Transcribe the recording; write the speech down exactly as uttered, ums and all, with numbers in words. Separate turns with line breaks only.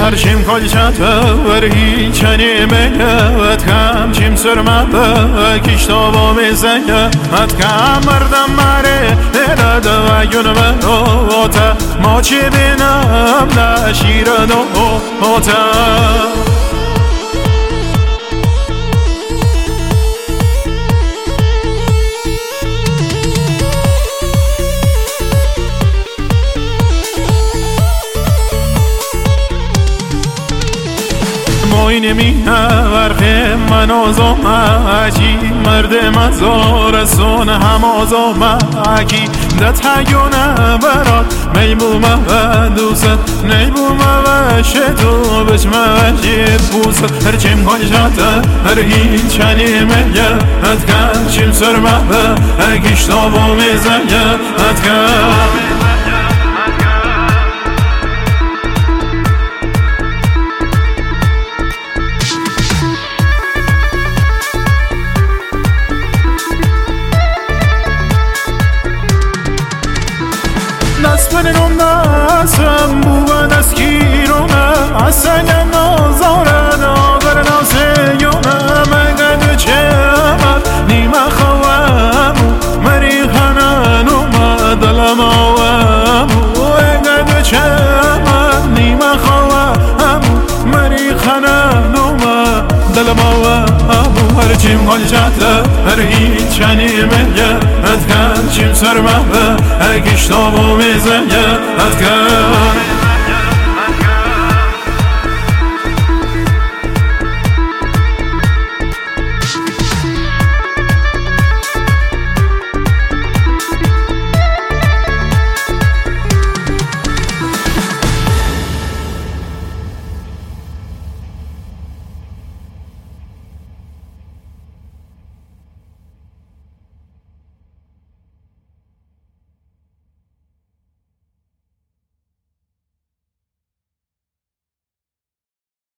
هرچیم کلچت ور هیچنی میاد کم چیم سرما کشتا با میزنه ات کم مردم مره دل دو گون بروتا ما چی بینم نشیر دوتا موین میهرخ من آزام اکی مرد مزار سون هم آزام اکی دت هیونه برات میبوم و دوست نیبوم و شتو بچم و جید بوست هرچیم کنشت هر هیچنی میگه اتکن چیم سرمه اکیشتا با میزنه اتکن نسبنم ناسم بوه نسکیرونه اصلا نازاره ناگر ناسیونه مگد چمت نیمه خوامو مری خنانومه دلم آوامو مگد چمت نیمه خوامو مری خنانومه دلم آوامو هرچیم گلچت هر هیچنی میگه اتکن چیم سرمه اگشتا با میزنه اتکن